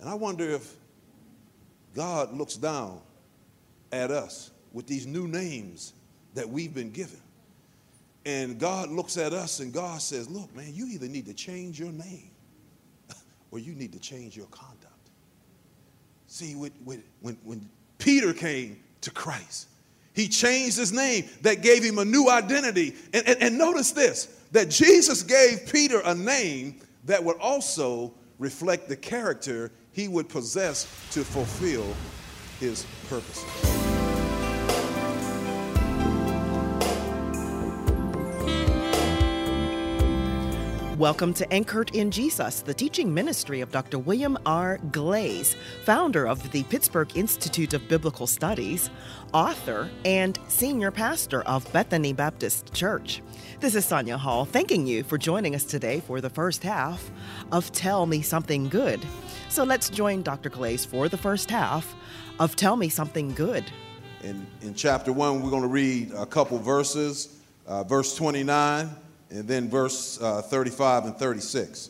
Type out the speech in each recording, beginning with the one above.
And I wonder if God looks down at us with these new names that we've been given. And God looks at us and God says, look, man, you either need to change your name or you need to change your conduct. See, when Peter came to Christ, he changed his name. That gave him a new identity. And notice this, that Jesus gave Peter a name that would also reflect the character he would possess to fulfill his purposes. Welcome to Anchored in Jesus, the teaching ministry of Dr. William R. Glaze, founder of the Pittsburgh Institute of Biblical Studies, author, and senior pastor of Bethany Baptist Church. This is Sonia Hall, thanking you for joining us today for the first half of Tell Me Something Good. So let's join Dr. Glaze for the first half of Tell Me Something Good. In chapter 1, we're going to read a couple verses, verse 29, and then verse 35 and 36.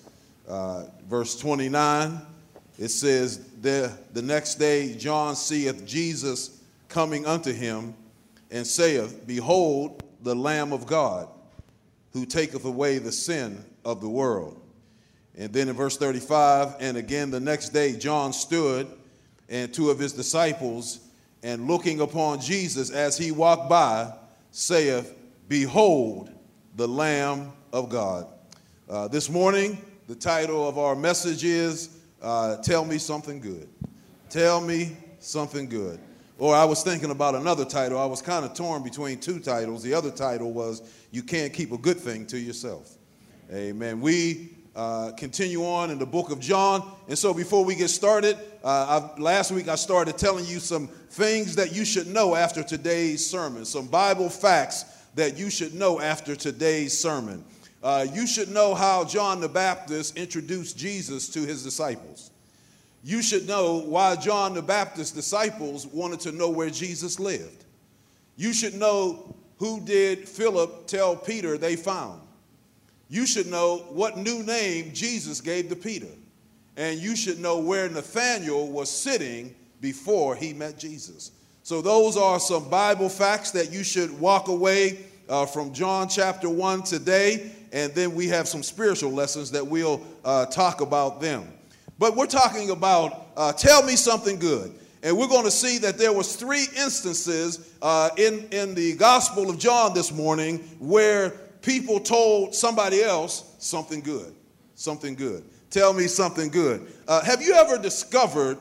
Verse 29, it says, the next day John seeth Jesus coming unto him, and saith, Behold, the Lamb of God, who taketh away the sin of the world. And then in verse 35, and again the next day John stood, and two of his disciples, and looking upon Jesus as he walked by, saith, Behold, the Lamb of God. This morning, the title of our message is Tell Me Something Good. Tell me something good. Or I was thinking about another title. I was kind of torn between two titles. The other title was You Can't Keep a Good Thing to Yourself. Amen. We continue on in the book of John. And so before we get started, last week I started telling you some things that you should know after today's sermon, some Bible facts that you should know after today's sermon. You should know how John the Baptist introduced Jesus to his disciples. You should know why John the Baptist's disciples wanted to know where Jesus lived. You should know who did Philip tell Peter they found. You should know what new name Jesus gave to Peter. And you should know where Nathanael was sitting before he met Jesus. So those are some Bible facts that you should walk away from John chapter 1 today. And then we have some spiritual lessons that we'll talk about them. But we're talking about Tell Me Something Good. And we're going to see that there was 3 instances in the Gospel of John this morning where people told somebody else something good. Something good. Tell me something good. Have you ever discovered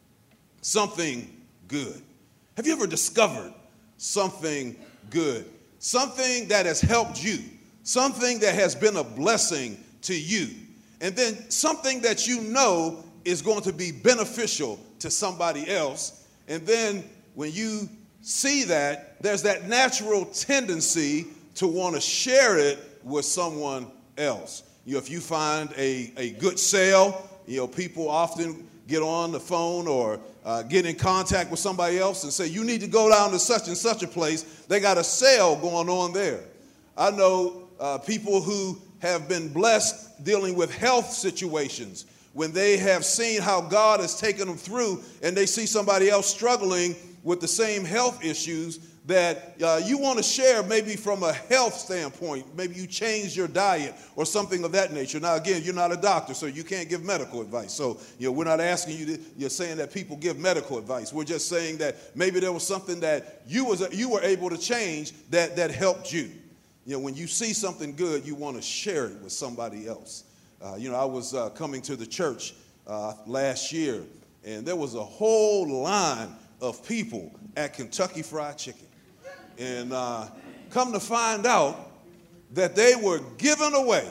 something good? Have you ever discovered something good? Something that has helped you. Something that has been a blessing to you. And then something that you know is going to be beneficial to somebody else. And then when you see that, there's that natural tendency to want to share it with someone else. You know, if you find a good sale, you know, people often get on the phone or get in contact with somebody else and say, you need to go down to such and such a place. They got a sale going on there. I know people who have been blessed dealing with health situations when they have seen how God has taken them through and they see somebody else struggling with the same health issues that you want to share maybe from a health standpoint. Maybe you change your diet or something of that nature. Now, again, you're not a doctor, so you can't give medical advice. So, you know, we're not asking you you're saying that people give medical advice. We're just saying that maybe there was something that you were able to change that helped you. You know, when you see something good, you want to share it with somebody else. You know, I was coming to the church last year, and there was a whole line of people at Kentucky Fried Chicken. And come to find out that they were giving away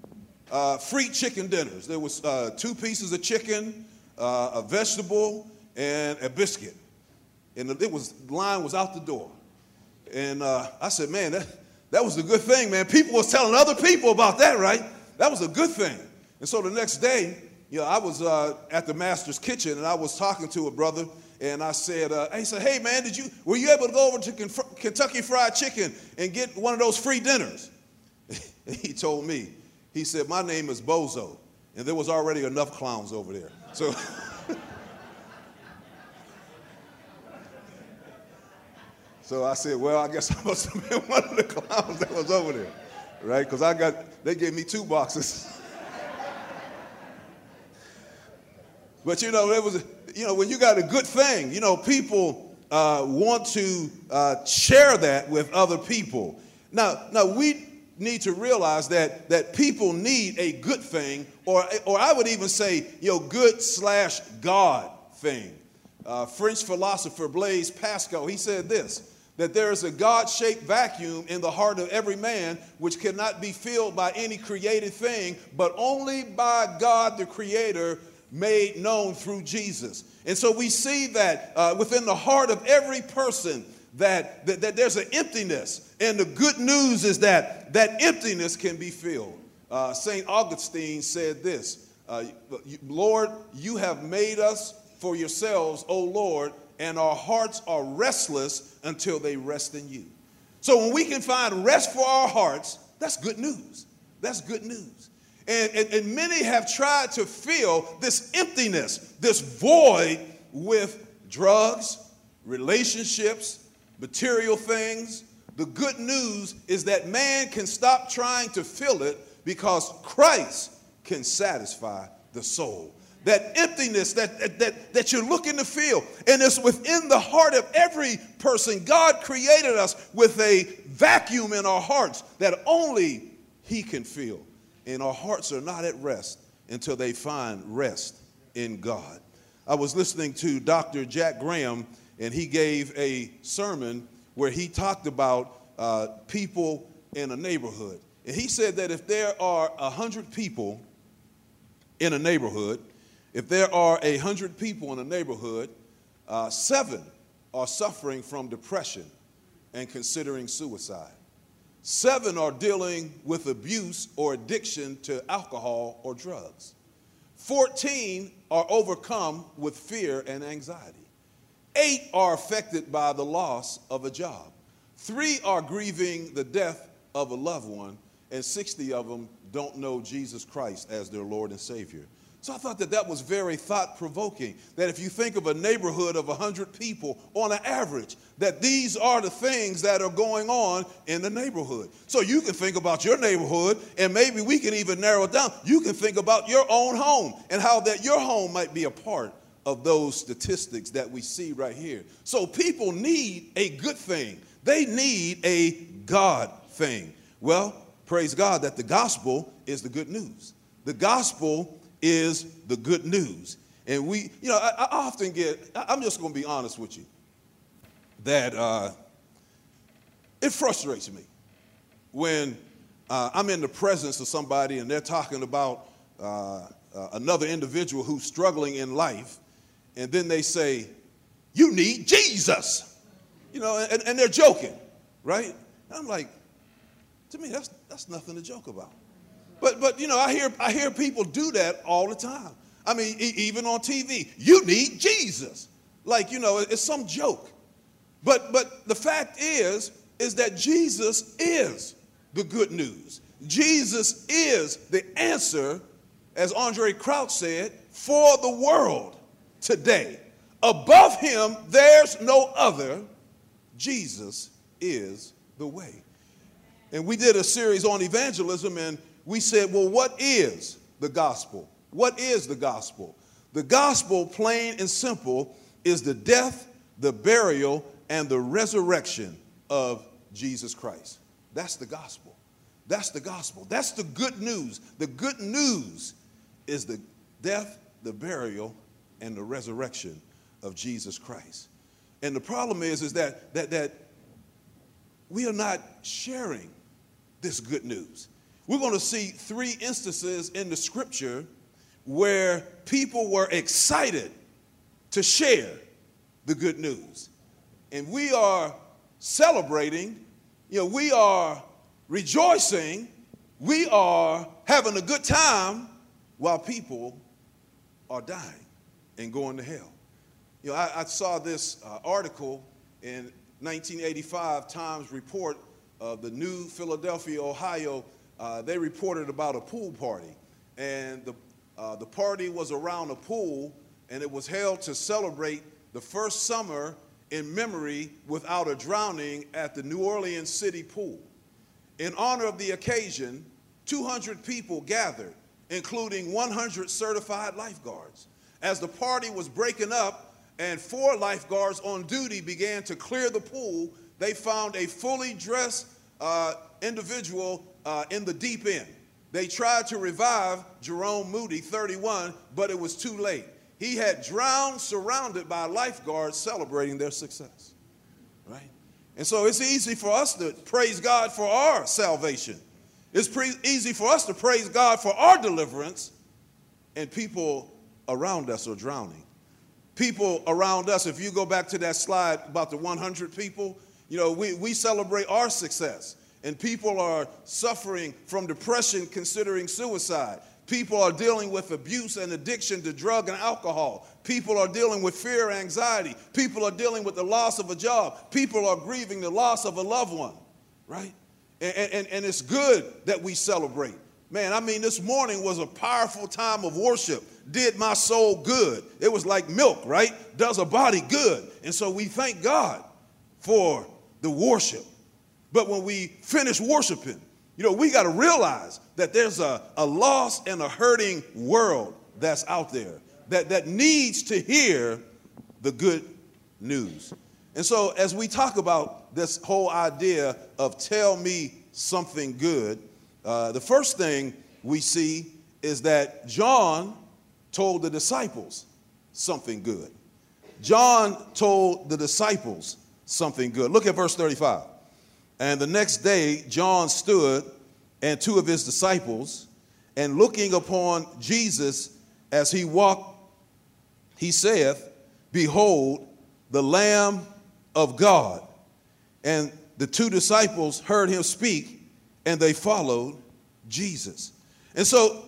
free chicken dinners. There was 2 pieces of chicken, a vegetable, and a biscuit. And the line was out the door. And I said, man, that was a good thing, man. People was telling other people about that, right? That was a good thing. And so the next day, you know, I was at the master's kitchen, and I was talking to a brother, and I said, hey, man, were you able to go over to Kentucky Fried Chicken and get one of those free dinners? He told me, he said, my name is Bozo, and there was already enough clowns over there. So So I said, well, I guess I must have been one of the clowns that was over there, right? Because they gave me 2 boxes. But when you got a good thing, people want to share that with other people. Now we need to realize that people need a good thing, or I would even say, good/God thing. French philosopher Blaise Pascal, he said this, that there is a God-shaped vacuum in the heart of every man which cannot be filled by any created thing, but only by God the Creator made known through Jesus. And so we see that within the heart of every person that there's an emptiness. And the good news is that emptiness can be filled. St. Augustine said this, Lord, you have made us for yourselves, O Lord, and our hearts are restless until they rest in you. So when we can find rest for our hearts, that's good news. That's good news. And many have tried to fill this emptiness, this void, with drugs, relationships, material things. The good news is that man can stop trying to fill it because Christ can satisfy the soul. That emptiness that you're looking to fill, and it's within the heart of every person. God created us with a vacuum in our hearts that only He can fill. And our hearts are not at rest until they find rest in God. I was listening to Dr. Jack Graham, and he gave a sermon where he talked about people in a neighborhood. And he said that if there are 100 people in a neighborhood, if there are 100 people in a neighborhood, 7 are suffering from depression and considering suicide. 7 are dealing with abuse or addiction to alcohol or drugs. 14 are overcome with fear and anxiety. 8 are affected by the loss of a job. 3 are grieving the death of a loved one, and 60 of them don't know Jesus Christ as their Lord and Savior. So I thought that was very thought-provoking, that if you think of a neighborhood of 100 people on an average, that these are the things that are going on in the neighborhood. So you can think about your neighborhood, and maybe we can even narrow it down. You can think about your own home and how that your home might be a part of those statistics that we see right here. So people need a good thing. They need a God thing. Well, praise God that the gospel is the good news. The gospel is the good news. And I often I'm just going to be honest with you, that it frustrates me when I'm in the presence of somebody and they're talking about another individual who's struggling in life, and then they say, you need Jesus, and they're joking, right? And I'm like, to me, that's nothing to joke about. But I hear people do that all the time. I mean, even on TV, you need Jesus. Like, it's some joke. But the fact is that Jesus is the good news. Jesus is the answer, as Andre Crouch said, for the world today. Above him, there's no other. Jesus is the way. And we did a series on evangelism, and we said, well, what is the gospel? What is the gospel? The gospel, plain and simple, is the death, the burial, and the resurrection of Jesus Christ. That's the gospel. That's the gospel. That's the good news. The good news is the death, the burial, and the resurrection of Jesus Christ. And the problem is that we are not sharing this good news. We're going to see 3 instances in the scripture where people were excited to share the good news. And we are celebrating, we are rejoicing, we are having a good time while people are dying and going to hell. I saw this article in 1985 Times report of the New Philadelphia, Ohio. They reported about a pool party, and the party was around a pool, and it was held to celebrate the first summer in memory without a drowning at the New Orleans City Pool. In honor of the occasion, 200 people gathered, including 100 certified lifeguards. As the party was breaking up and 4 lifeguards on duty began to clear the pool, they found a fully dressed individual in the deep end. They tried to revive Jerome Moody, 31, but it was too late. He had drowned, surrounded by lifeguards celebrating their success, right? And so it's easy for us to praise God for our salvation. It's easy for us to praise God for our deliverance, and people around us are drowning. People around us, if you go back to that slide about the 100 people, you know, we celebrate our success, and people are suffering from depression, considering suicide. People are dealing with abuse and addiction to drug and alcohol. People are dealing with fear and anxiety. People are dealing with the loss of a job. People are grieving the loss of a loved one, right? And it's good that we celebrate. Man, I mean, this morning was a powerful time of worship. Did my soul good. It was like milk, right? Does a body good. And so we thank God for the worship. But when we finish worshiping, you know, we got to realize that there's a lost and a hurting world that's out there that needs to hear the good news. And so as we talk about this whole idea of tell me something good, the first thing we see is that John told the disciples something good. John told the disciples something good. Look at verse 35. And the next day, John stood and 2 of his disciples, and looking upon Jesus as he walked, he saith, Behold, the Lamb of God. And the 2 disciples heard him speak, and they followed Jesus. And so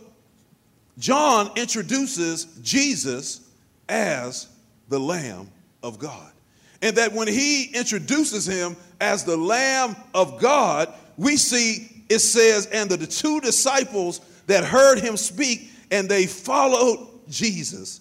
John introduces Jesus as the Lamb of God. And that when he introduces him as the Lamb of God, we see it says, and the 2 disciples that heard him speak, and they followed Jesus.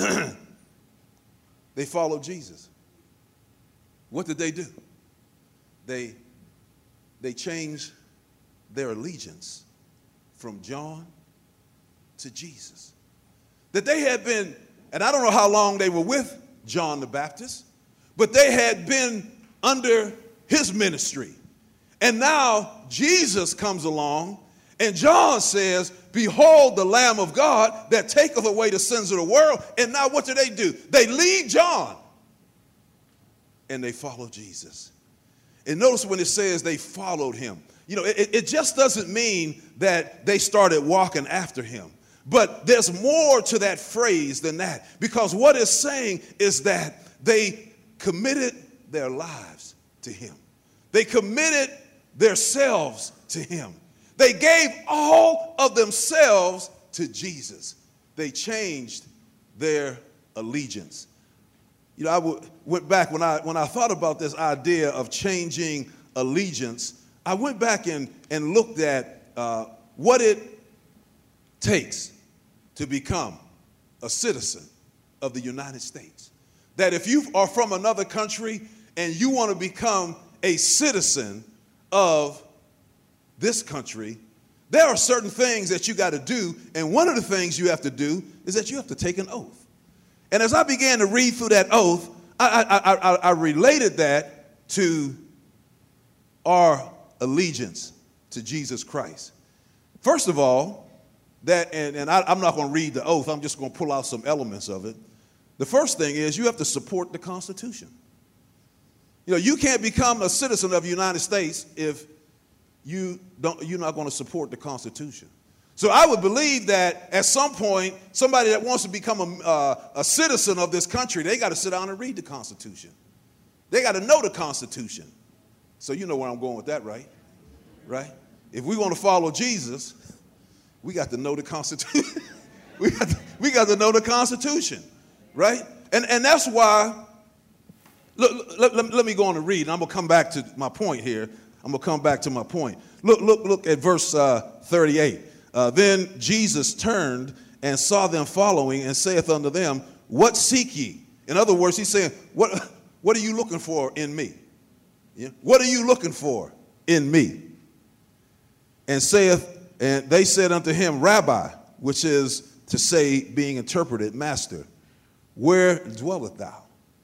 They followed Jesus. What did they do? They changed their allegiance from John to Jesus. That they had been, and I don't know how long they were with John the Baptist, but they had been under his ministry. And now Jesus comes along, and John says, Behold the Lamb of God that taketh away the sins of the world. And now what do? They leave John, and they follow Jesus. And notice when it says they followed him, you know, it just doesn't mean that they started walking after him. But there's more to that phrase than that, because what it's saying is that they committed their lives to him. They committed themselves to him. They gave all of themselves to Jesus. They changed their allegiance. You know, I went back when I thought about this idea of changing allegiance. I went back and looked at what it takes to become a citizen of the United States. That if you are from another country and you want to become a citizen of this country, there are certain things that you got to do. And one of the things you have to do is that you have to take an oath. And as I began to read through that oath, I related that to our allegiance to Jesus Christ. First of all, that, and I'm not going to read the oath, I'm just going to pull out some elements of it. The first thing is you have to support the Constitution. You know, you can't become a citizen of the United States if you're not going to support the Constitution. So I would believe that at some point, somebody that wants to become a citizen of this country, they got to sit down and read the Constitution. They got to know the Constitution. So you know where I'm going with that, right? Right? If we want to follow Jesus, we got to know the Constitution. we got to know the Constitution, right? And that's why, let me go on and read, and I'm going to come back to my point here. Look at verse 38. Then Jesus turned and saw them following, and saith unto them, what seek ye? In other words, he's saying, what are you looking for in me? Yeah? What are you looking for in me? And they said unto him, Rabbi, which is to say, being interpreted, Master, where dwellest thou?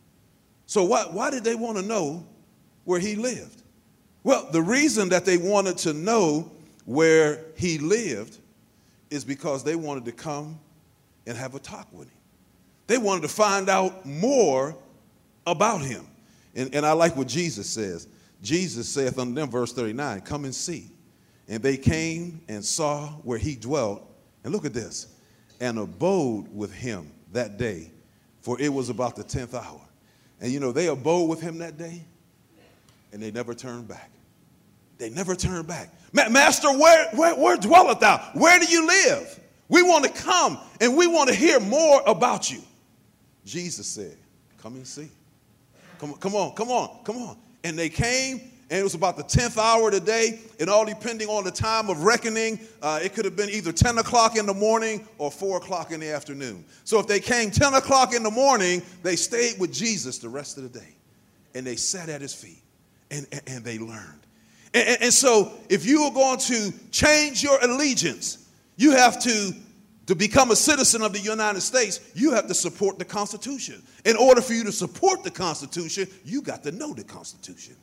So why did they want to know where he lived? Well, the reason that they wanted to know where he lived is because they wanted to come and have a talk with him. They wanted to find out more about him. And I like what Jesus says. Jesus saith unto them, verse 39, come and see. And they came and saw where he dwelt. And look at this. And abode with him that day, for it was about the 10th hour. And you know, they abode with him that day, and they never turned back. They never turned back. Master, where dwelleth thou? Where do you live? We want to come and we want to hear more about you. Jesus said, come and see. Come on. And they came, and it was about the 10th hour of the day, and all depending on the time of reckoning, it could have been either 10 o'clock in the morning or 4 o'clock in the afternoon. So if they came 10 o'clock in the morning, they stayed with Jesus the rest of the day, and they sat at his feet, and they learned. And so if you are going to change your allegiance, you have to become a citizen of the United States, you have to support the Constitution. In order for you to support the Constitution, you got to know the Constitution.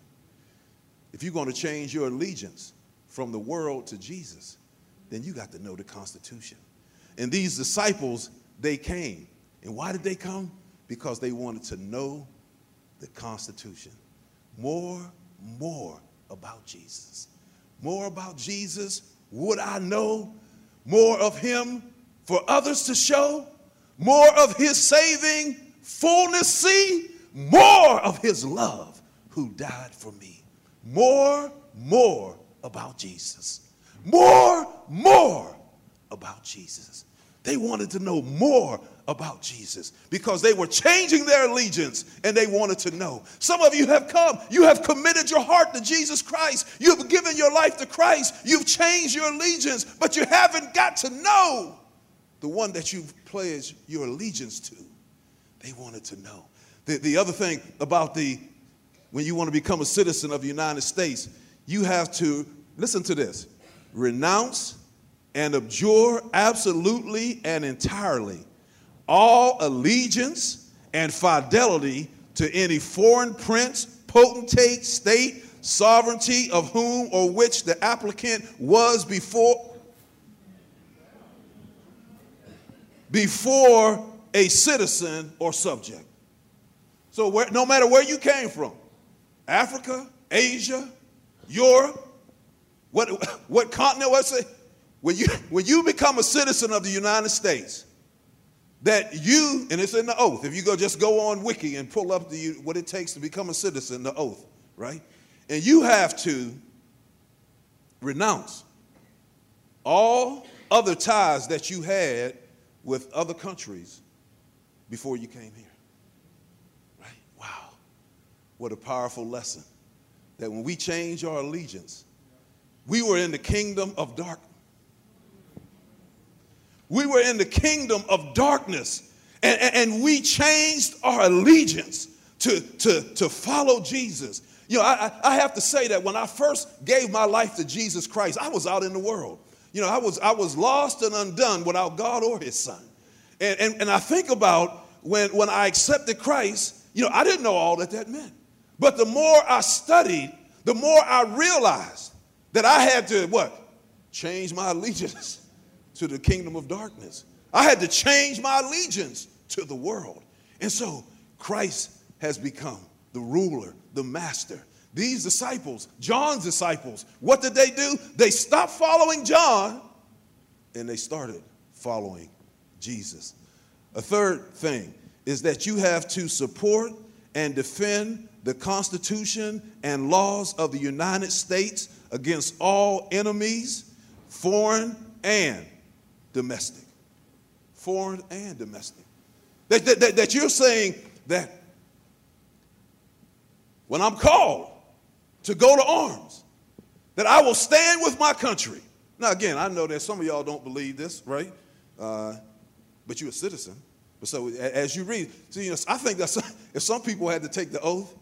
If you're going to change your allegiance from the world to Jesus, then you got to know the Constitution. And these disciples, they came. And why did they come? Because they wanted to know the Constitution. More about Jesus. More about Jesus. Would I know more of him for others to show? More of his saving fullness see? More of his love who died for me. More about Jesus. More about Jesus. They wanted to know more about Jesus because they were changing their allegiance and they wanted to know. Some of you have come. You have committed your heart to Jesus Christ. You've given your life to Christ. You've changed your allegiance, but you haven't got to know the one that you've pledged your allegiance to. They wanted to know. The other thing about when you want to become a citizen of the United States, you have to, listen to this, renounce and abjure absolutely and entirely all allegiance and fidelity to any foreign prince, potentate, state, sovereignty of whom or which the applicant was before a citizen or subject. So no matter where you came from, Africa, Asia, Europe, what continent, let's say, when you become a citizen of the United States, that you, and it's in the oath, if you just go on Wiki and pull up what it takes to become a citizen, the oath, right? And you have to renounce all other ties that you had with other countries before you came here, right? Wow, what a powerful lesson. That when we change our allegiance, we were in the kingdom of darkness. We were in the kingdom of darkness, and we changed our allegiance to follow Jesus. You know, I have to say that when I first gave my life to Jesus Christ, I was out in the world. You know, I was lost and undone without God or his son. And I think about when I accepted Christ, you know, I didn't know all that meant. But the more I studied, the more I realized that I had to, change my allegiance to the kingdom of darkness. I had to change my allegiance to the world. And so Christ has become the ruler, the master. These disciples, John's disciples, what did they do? They stopped following John and they started following Jesus. A third thing is that you have to support and defend the Constitution and laws of the United States against all enemies, foreign and domestic. Foreign and domestic. That you're saying that when I'm called to go to arms, that I will stand with my country. Now, again, I know that some of y'all don't believe this, right? But you're a citizen. But so as you read, see, you know, I think that if some people had to take the oath,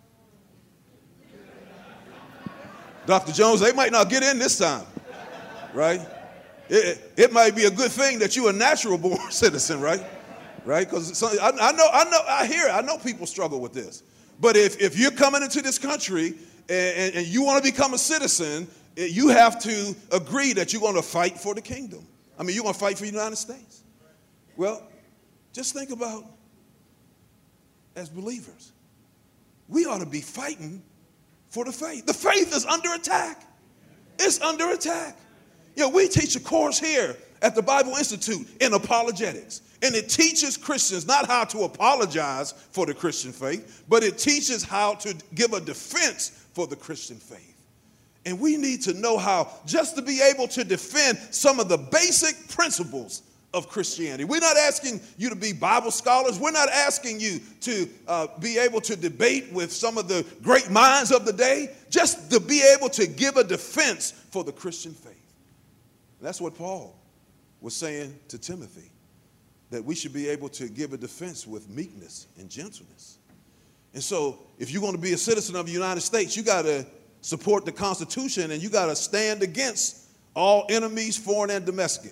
Dr. Jones, they might not get in this time, right? It might be a good thing that you're a natural born citizen, right? Right? Because I know people struggle with this. But if you're coming into this country and you want to become a citizen, you have to agree that you're going to fight for the kingdom. I mean, you're going to fight for the United States. Well, just think about, as believers, we ought to be fighting for the faith. The faith is under attack. It's under attack. You know, we teach a course here at the Bible Institute in apologetics. And it teaches Christians not how to apologize for the Christian faith, but it teaches how to give a defense for the Christian faith. And we need to know how just to be able to defend some of the basic principles of Christianity. We're not asking you to be Bible scholars. We're not asking you to be able to debate with some of the great minds of the day, just to be able to give a defense for the Christian faith. And that's what Paul was saying to Timothy, that we should be able to give a defense with meekness and gentleness. And so if you're going to be a citizen of the United States, you got to support the Constitution, and you got to stand against all enemies, foreign and domestic.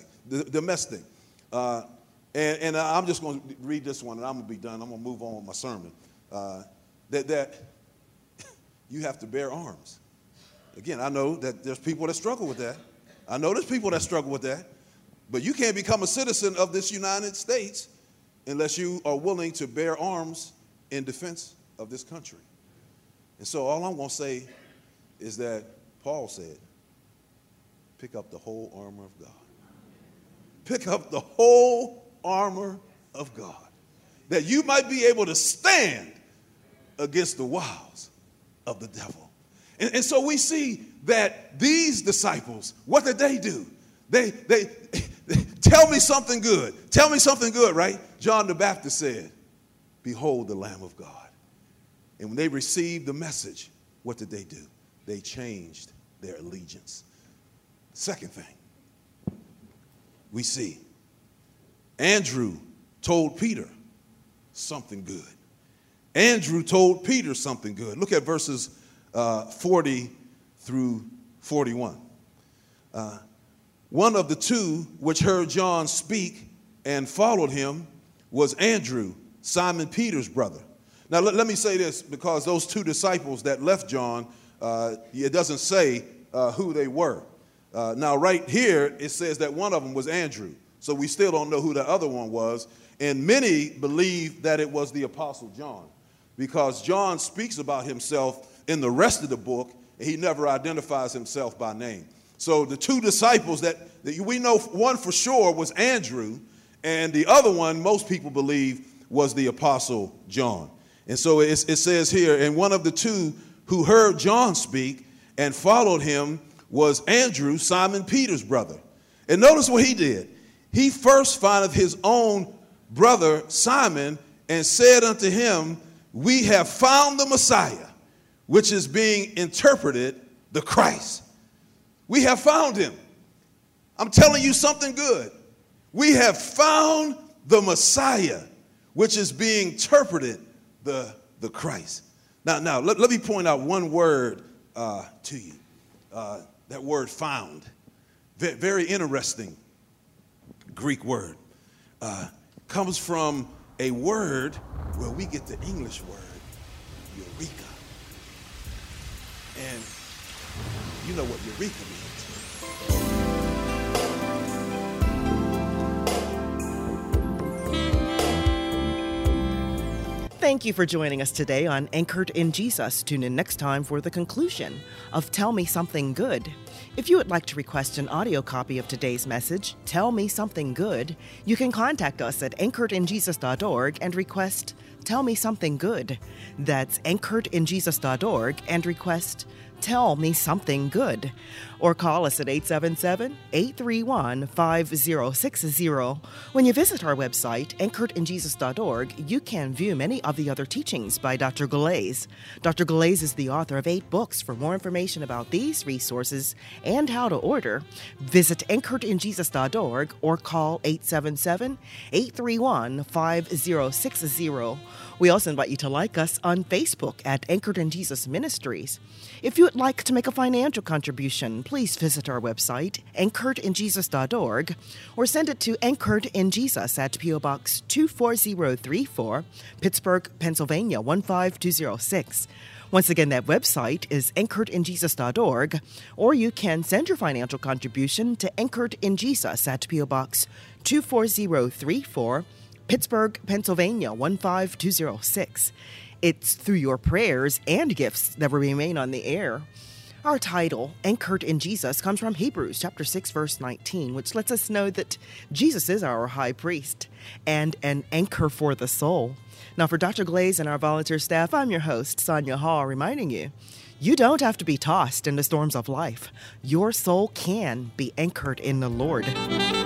And I'm just going to read this one, and I'm going to be done. I'm going to move on with my sermon. That you have to bear arms. Again, I know that there's people that struggle with that. I know there's people that struggle with that. But you can't become a citizen of this United States unless you are willing to bear arms in defense of this country. And so all I'm going to say is that Paul said, pick up the whole armor of God. Pick up the whole armor of God, that you might be able to stand against the wiles of the devil. And so we see that these disciples, what did they do? They tell me something good. Tell me something good, right? John the Baptist said, behold the Lamb of God. And when they received the message, what did they do? They changed their allegiance. Second thing we see, Andrew told Peter something good. Andrew told Peter something good. Look at verses 40 through 41. One of the two which heard John speak and followed him was Andrew, Simon Peter's brother. Now, let me say this, because those two disciples that left John, it doesn't say who they were. Now, right here, it says that one of them was Andrew. So we still don't know who the other one was. And many believe that it was the Apostle John, because John speaks about himself in the rest of the book, and he never identifies himself by name. So the two disciples that we know, one for sure was Andrew, and the other one, most people believe, was the Apostle John. And so it says here, and one of the two who heard John speak and followed him was Andrew, Simon Peter's brother. And notice what he did. He first findeth his own brother Simon and said unto him, we have found the Messiah, which is being interpreted the Christ. We have found him. I'm telling you something good. We have found the Messiah, which is being interpreted the Christ. Now let me point out one word to you. That word found. Very interesting Greek word. Comes from a word where we get the English word, eureka. And you know what eureka means. Thank you for joining us today on Anchored in Jesus. Tune in next time for the conclusion of Tell Me Something Good. If you would like to request an audio copy of today's message, Tell Me Something Good, you can contact us at anchoredinjesus.org and request Tell Me Something Good. That's anchoredinjesus.org and request Tell Me Something Good, or call us at 877-831-5060. When you visit our website, anchoredinjesus.org, you can view many of the other teachings by Dr. Glaze. Dr. Glaze is the author of 8 books. For more information about these resources and how to order, visit anchoredinjesus.org or call 877-831-5060. We also invite you to like us on Facebook at Anchored in Jesus Ministries. If you would like to make a financial contribution, please visit our website, anchoredinjesus.org, or send it to Anchored in Jesus at P.O. Box 24034, Pittsburgh, Pennsylvania 15206. Once again, that website is anchoredinjesus.org, or you can send your financial contribution to Anchored in Jesus at P.O. Box 24034, Pittsburgh, Pennsylvania 15206. It's through your prayers and gifts that will remain on the air. Our title, Anchored in Jesus, comes from Hebrews chapter 6, verse 19, which lets us know that Jesus is our high priest and an anchor for the soul. Now, for Dr. Glaze and our volunteer staff, I'm your host, Sonia Hall, reminding you, you don't have to be tossed in the storms of life. Your soul can be anchored in the Lord.